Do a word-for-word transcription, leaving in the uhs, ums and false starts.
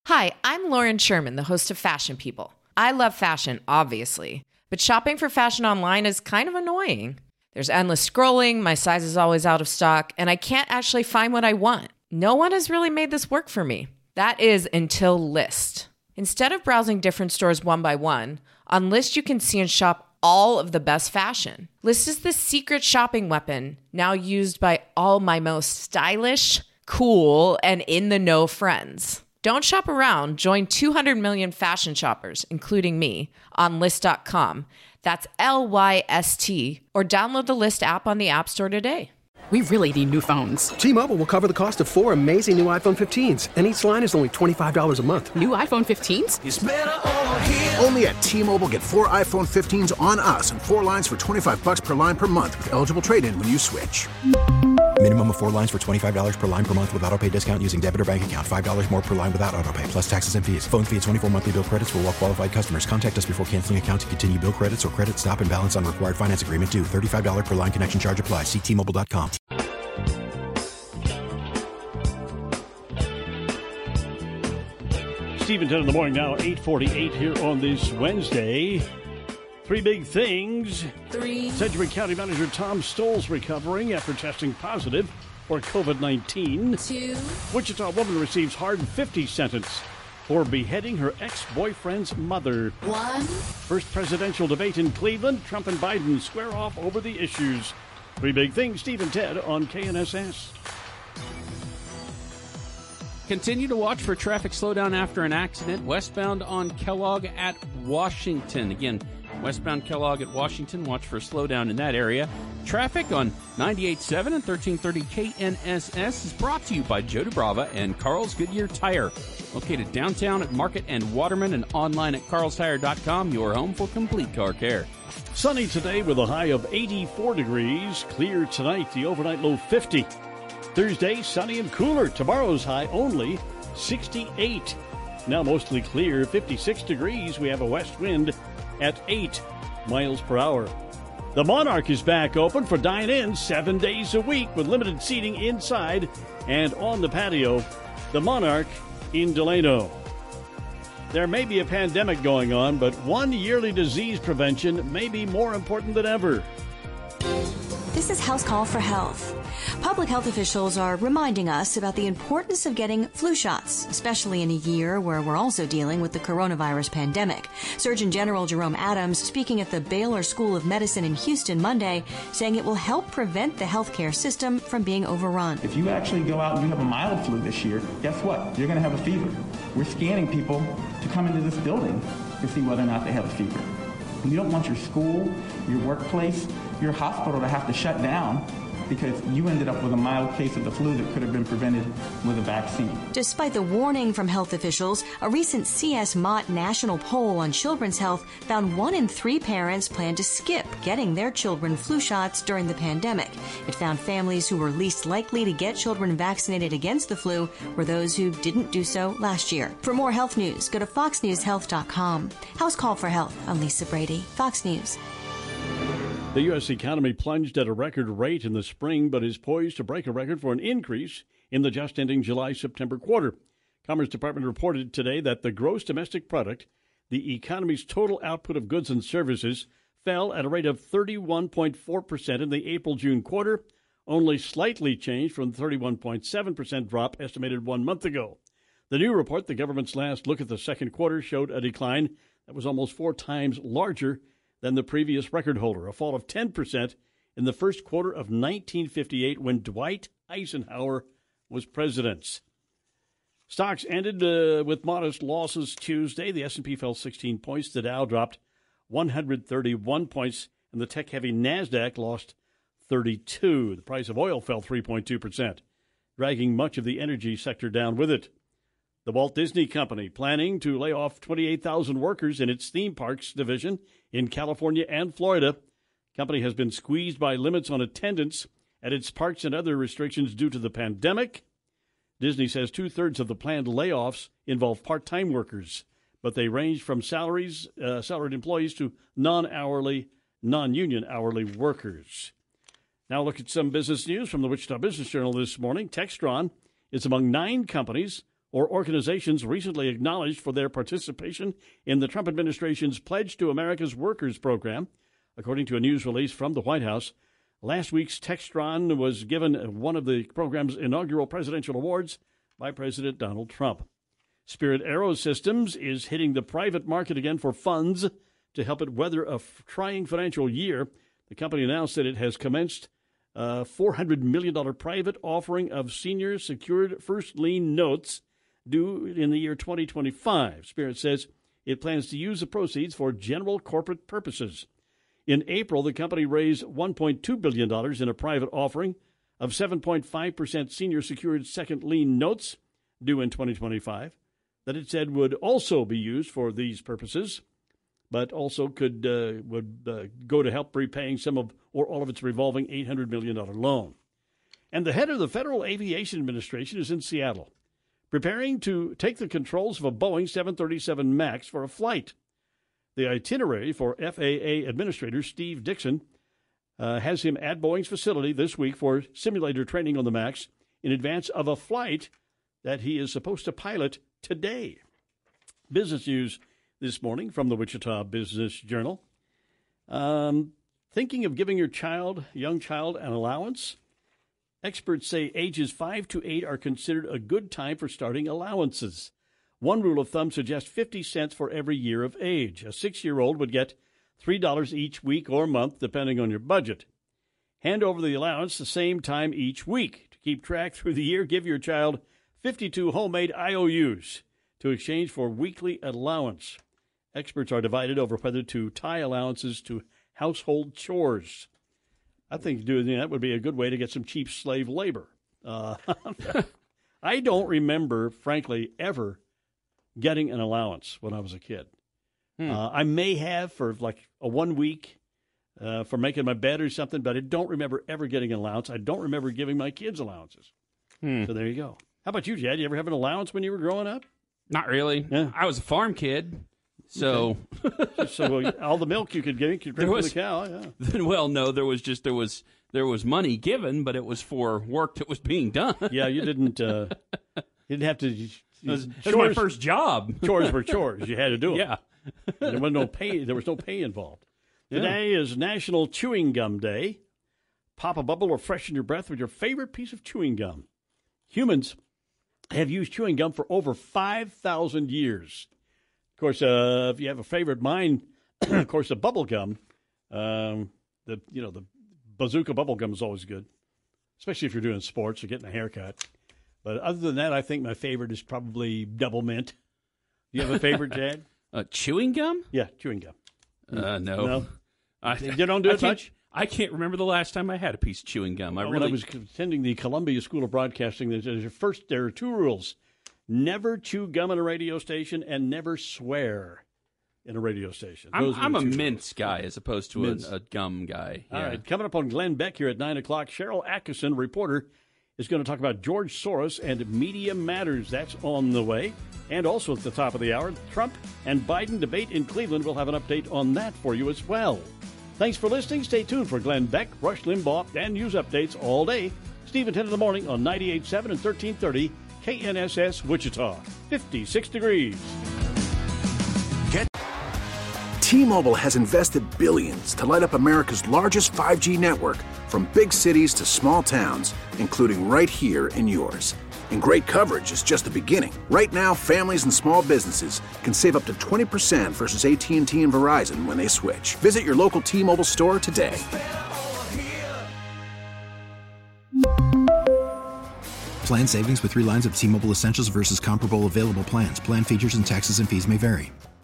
Hi, I'm Lauren Sherman, the host of Fashion People. I love fashion, obviously, but shopping for fashion online is kind of annoying. There's endless scrolling, my size is always out of stock, and I can't actually find what I want. No one has really made this work for me. That is until Lyst. Instead of browsing different stores one by one, on Lyst you can see and shop all of the best fashion. Lyst is the secret shopping weapon, now used by all my most stylish, cool, and in-the-know friends. Don't shop around. Join two hundred million fashion shoppers, including me, on Lyst dot com. That's L Y S T. Or download the Lyst app on the App Store today. We really need new phones. T-Mobile will cover the cost of four amazing new iPhone fifteens, and each line is only twenty-five dollars a month. New iPhone fifteens? It's better over here. Only at T-Mobile, get four iPhone fifteens on us and four lines for twenty-five bucks per line per month with eligible trade-in when you switch. Minimum of four lines for twenty-five dollars per line per month with autopay discount using debit or bank account. five dollars more per line without autopay, plus taxes and fees. Phone fee at twenty-four monthly bill credits for well-qualified customers. Contact us before canceling account to continue bill credits or credit stop and balance on required finance agreement due. thirty-five dollars per line connection charge applies. See T Mobile dot com. Stephen ten in the morning now, eight forty-eight here on this Wednesday. Three big things. Three. Sedgwick County Manager Tom Stoll's recovering after testing positive for covid nineteen. Two. Wichita woman receives hard fifty sentence for beheading her ex-boyfriend's mother. One. First presidential debate in Cleveland. Trump and Biden square off over the issues. Three big things. Steve and Ted on K N S S. Continue to watch for traffic slowdown after an accident westbound on Kellogg at Washington. Again, westbound Kellogg at Washington. Watch for a slowdown in that area. Traffic on ninety-eight point seven and thirteen thirty K N S S is brought to you by Joe DeBrava and Carl's Goodyear Tire. Located downtown at Market and Waterman and online at carls tire dot com, your home for complete car care. Sunny today with a high of eighty-four degrees. Clear tonight, the overnight low fifty. Thursday, sunny and cooler. Tomorrow's high only sixty-eight. Now mostly clear, fifty-six degrees. We have a west wind at eight miles per hour. The Monarch is back open for dine-in seven days a week with limited seating inside and on the patio. The Monarch in Delano. There may be a pandemic going on, but one yearly disease prevention may be more important than ever. This is House Call for Health. Public health officials are reminding us about the importance of getting flu shots, especially in a year where we're also dealing with the coronavirus pandemic. Surgeon General Jerome Adams speaking at the Baylor School of Medicine in Houston Monday, saying it will help prevent the healthcare system from being overrun. If you actually go out and you have a mild flu this year, guess what? You're going to have a fever. We're scanning people to come into this building to see whether or not they have a fever. And you don't want your school, your workplace, your hospital to have to shut down because you ended up with a mild case of the flu that could have been prevented with a vaccine. Despite the warning from health officials, a recent C S Mott national poll on children's health found one in three parents plan to skip getting their children flu shots during the pandemic. It found families who were least likely to get children vaccinated against the flu were those who didn't do so last year. For more health news, go to fox news health dot com. House Call for Health. I'm Lisa Brady, Fox News. The U S economy plunged at a record rate in the spring, but is poised to break a record for an increase in the just-ending July-September quarter. Commerce Department reported today that the gross domestic product, the economy's total output of goods and services, fell at a rate of thirty-one point four percent in the April-June quarter, only slightly changed from the thirty-one point seven percent drop estimated one month ago. The new report, the government's last look at the second quarter, showed a decline that was almost four times larger than the previous record holder, a fall of ten percent in the first quarter of nineteen fifty-eight when Dwight Eisenhower was president. Stocks ended uh, with modest losses Tuesday. The S and P fell sixteen points. The Dow dropped one hundred thirty-one points, and the tech-heavy NASDAQ lost thirty-two. The price of oil fell three point two percent, dragging much of the energy sector down with it. The Walt Disney Company planning to lay off twenty-eight thousand workers in its theme parks division in California and Florida. The company has been squeezed by limits on attendance at its parks and other restrictions due to the pandemic. Disney says two-thirds of the planned layoffs involve part-time workers, but they range from salaries, uh, salaried employees to non-hourly, non-union hourly workers. Now look at some business news from the Wichita Business Journal this morning. Textron is among nine companies or organizations recently acknowledged for their participation in the Trump administration's Pledge to America's Workers program. According to a news release from the White House, last week's Textron was given one of the program's inaugural presidential awards by President Donald Trump. Spirit AeroSystems is hitting the private market again for funds to help it weather a f- trying financial year. The company announced that it has commenced a four hundred million dollars private offering of senior secured first lien notes due in the year twenty twenty-five. Spirit says it plans to use the proceeds for general corporate purposes. In April, the company raised one point two billion dollars in a private offering of seven point five percent senior secured second lien notes due in twenty twenty-five that it said would also be used for these purposes, but also could uh, would uh, go to help repaying some of or all of its revolving eight hundred million dollars loan. And the head of the Federal Aviation Administration is in Seattle, preparing to take the controls of a Boeing seven thirty-seven MAX for a flight. The itinerary for F A A Administrator Steve Dixon uh, has him at Boeing's facility this week for simulator training on the MAX in advance of a flight that he is supposed to pilot today. Business news this morning from the Wichita Business Journal. Um, thinking of giving your child, young child, an allowance? Experts say ages five to eight are considered a good time for starting allowances. One rule of thumb suggests fifty cents for every year of age. A six-year-old would get three dollars each week or month, depending on your budget. Hand over the allowance the same time each week. To keep track through the year, give your child fifty-two homemade I O Us to exchange for weekly allowance. Experts are divided over whether to tie allowances to household chores. I think doing that would be a good way to get some cheap slave labor. Uh, I don't remember, frankly, ever getting an allowance when I was a kid. Hmm. Uh, I may have for like a one week uh, for making my bed or something, but I don't remember ever getting an allowance. I don't remember giving my kids allowances. Hmm. So there you go. How about you, Jed? You ever have an allowance when you were growing up? Not really. Yeah. I was a farm kid, so okay. so all the milk you could get, you could drink from the cow. Yeah. Well, no, there was just there was there was money given, but it was for work that was being done. Yeah, you didn't uh, you didn't have to. It was, it was my first job. Chores were chores. You had to do them. Yeah. There was no pay. There was no pay involved. Yeah. Today is National Chewing Gum Day. Pop a bubble or freshen your breath with your favorite piece of chewing gum. Humans have used chewing gum for over five thousand years. Of course, uh, if you have a favorite, mine, of course, the bubble gum. Um, the you know the bazooka bubble gum is always good, especially if you're doing sports or getting a haircut. But other than that, I think my favorite is probably double mint. Do you have a favorite, Chad? uh, chewing gum? Yeah, chewing gum. Uh, no. No? I, you don't do it much? I can't remember the last time I had a piece of chewing gum. I well, really... When I was attending the Columbia School of Broadcasting, there's first there are two rules. Never chew gum in a radio station and never swear in a radio station. I'm, I'm a rules. mince guy as opposed to a, a gum guy. All yeah. right, coming up on Glenn Beck here at nine o'clock, Cheryl Atkinson, reporter, is going to talk about George Soros and Media Matters. That's on the way. And also at the top of the hour, Trump and Biden debate in Cleveland. We'll have an update on that for you as well. Thanks for listening. Stay tuned for Glenn Beck, Rush Limbaugh, and news updates all day. Steve and ten in the morning on ninety-eight point seven and thirteen thirty K N S S Wichita. fifty-six degrees. Get T-Mobile has invested billions to light up America's largest five G network, from big cities to small towns, including right here in yours. And great coverage is just the beginning. Right now, families and small businesses can save up to twenty percent versus A T and T and Verizon when they switch. Visit your local T-Mobile store today. Plan savings with three lines of T-Mobile Essentials versus comparable available plans. Plan features and taxes and fees may vary.